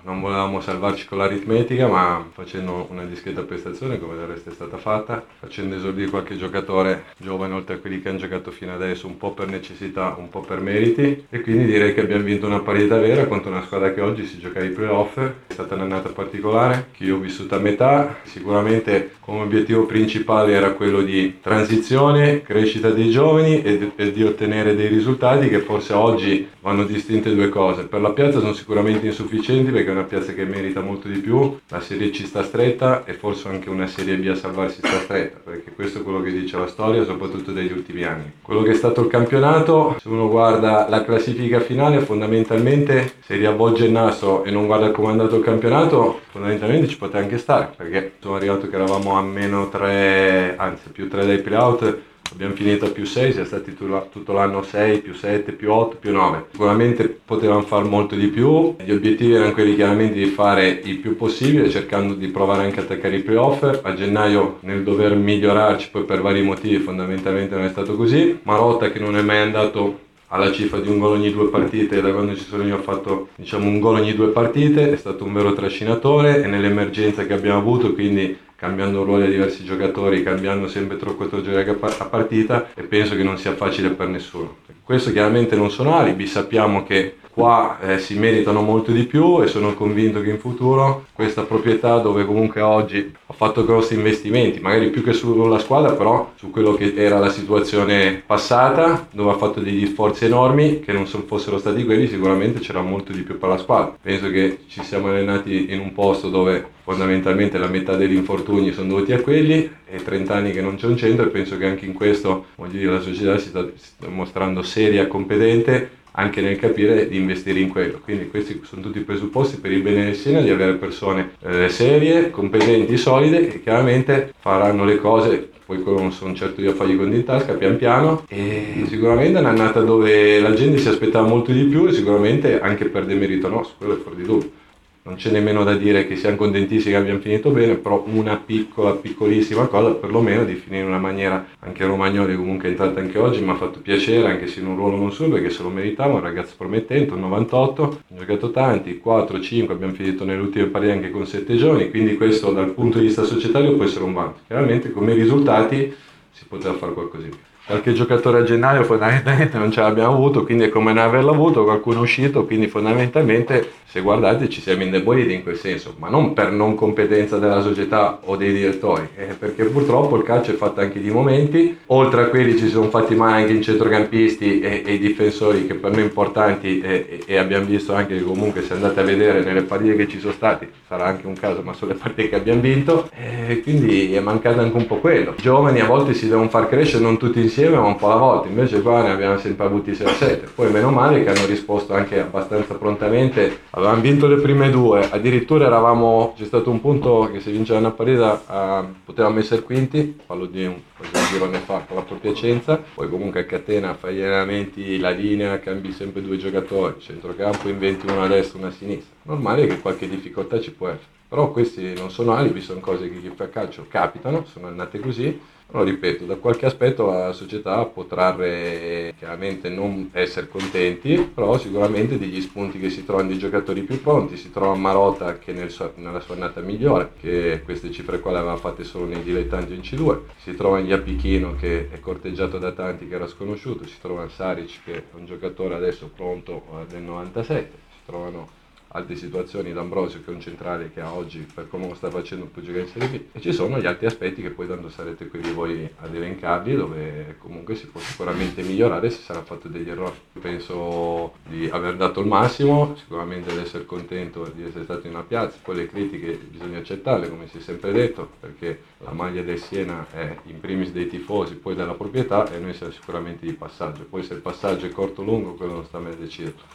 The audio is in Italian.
non volevamo salvarci con l'aritmetica, ma facendo una discreta prestazione come del resto è stata fatta, facendo esordire qualche giocatore giovane oltre a quelli che hanno giocato fino adesso, un po' per necessità, un po' per meriti, e quindi direi che abbiamo vinto una partita vera contro una squadra che oggi si gioca ai playoff. È stata un'annata particolare che io ho vissuto a metà. Sicuramente come obiettivo principale era quello di transizione, crescita dei giovani e di ottenere dei risultati che forse oggi vanno distinte due cose. Per la piazza sono sicuramente insufficienti perché è una piazza che merita molto di più, la Serie C sta stretta e forse anche una Serie B a salvarsi sta stretta, perché questo è quello che dice la storia, soprattutto degli ultimi anni. Quello che è stato il campionato, se uno guarda la classifica finale, fondamentalmente se riavvolge il naso e non guarda come è andato il campionato, fondamentalmente ci poteva anche stare, perché sono arrivato che eravamo a meno 3, anzi più 3 dai playout. Abbiamo finito a più 6, siamo stati tutto l'anno 6, più 7, più 8, più 9. Sicuramente potevamo fare molto di più, gli obiettivi erano quelli chiaramente di fare il più possibile, cercando di provare anche a attaccare i playoff. A gennaio nel dover migliorarci, poi per vari motivi fondamentalmente non è stato così. Marotta che non è mai andato alla cifra di un gol ogni 2 partite, da quando ci sono io ho fatto un gol ogni 2 partite, è stato un vero trascinatore e nell'emergenza che abbiamo avuto, quindi cambiando ruoli a diversi giocatori, cambiando sempre 3-4 giocatori a partita, e penso che non sia facile per nessuno. Questo chiaramente non sono alibi, sappiamo che qua si meritano molto di più e sono convinto che in futuro questa proprietà, dove comunque oggi ha fatto grossi investimenti, magari più che sulla squadra, però su quello che era la situazione passata, dove ha fatto degli sforzi enormi, che non fossero stati quelli sicuramente c'era molto di più per la squadra. Penso che ci siamo allenati in un posto dove fondamentalmente la metà degli infortuni sono dovuti a quelli, e 30 anni che non c'è un centro, e penso che anche in questo, voglio dire, la società si sta mostrando seria e competente anche nel capire di investire in quello. Quindi questi sono tutti i presupposti per il bene del Siena, di avere persone serie, competenti, solide, che chiaramente faranno le cose, poi quello non sono certo io a fargli conti in tasca, pian piano, e sicuramente è un'annata dove la gente si aspettava molto di più, e sicuramente anche per demerito nostro, quello è fuori di dubbio. Non c'è nemmeno da dire che siamo contentissimi che abbiamo finito bene, però una piccolissima cosa, perlomeno di finire in una maniera. Anche Romagnoli comunque è entrato anche oggi, mi ha fatto piacere, anche se in un ruolo non suo, perché se lo meritava, un ragazzo promettente, un 98, ha giocato tanti, 4, 5, abbiamo finito nelle ultime partite anche con 7 giorni, quindi questo dal punto di vista societario può essere un vanto. Chiaramente come risultati si poteva fare qualcosina. Qualche giocatore a gennaio fondamentalmente non ce l'abbiamo avuto, quindi è come non averlo avuto, qualcuno è uscito, quindi fondamentalmente se guardate ci siamo indeboliti in quel senso, ma non per non competenza della società o dei direttori, perché purtroppo il calcio è fatto anche di momenti, oltre a quelli ci sono fatti male anche i centrocampisti e i difensori, che per noi importanti, e abbiamo visto anche che comunque se andate a vedere nelle partite che ci sono stati, sarà anche un caso, ma sono le partite che abbiamo vinto, quindi è mancato anche un po' quello. I giovani a volte si devono far crescere, non tutti insieme ma un po' alla volta, invece qua ne abbiamo sempre avuti 6-7, poi meno male che hanno risposto anche abbastanza prontamente, avevamo vinto le prime 2, addirittura c'è stato un punto che se vinceva una partita potevamo essere quinti, parlo di un girone fa con la Propiacenza, poi comunque a catena fai gli allenamenti, la linea, cambi sempre 2 giocatori, centrocampo inventi uno a destra e uno a sinistra, normale che qualche difficoltà ci può essere, però questi non sono alibi, sono cose che chi fa calcio capitano, sono nate così. Però ripeto, da qualche aspetto la società può trarre, chiaramente non essere contenti, però sicuramente degli spunti che si trovano di giocatori più pronti, si trova Marotta che nella sua annata migliore, che queste cifre qua le aveva fatte solo nei dilettanti in C2, si trova Iapichino che è corteggiato da tanti che era sconosciuto, si trova Saric che è un giocatore adesso pronto del 97, si trovano altre situazioni, D'Ambrosio che è un centrale che a oggi per come lo sta facendo può giocare in Serie B, e ci sono gli altri aspetti che poi tanto sarete qui voi ad elencarli, dove comunque si può sicuramente migliorare se sarà fatto degli errori. Penso di aver dato il massimo, sicuramente di essere contento di essere stato in una piazza, poi le critiche bisogna accettarle come si è sempre detto, perché la maglia del Siena è in primis dei tifosi, poi della proprietà, e noi siamo sicuramente di passaggio, poi se il passaggio è corto o lungo quello non sta a me a decidere.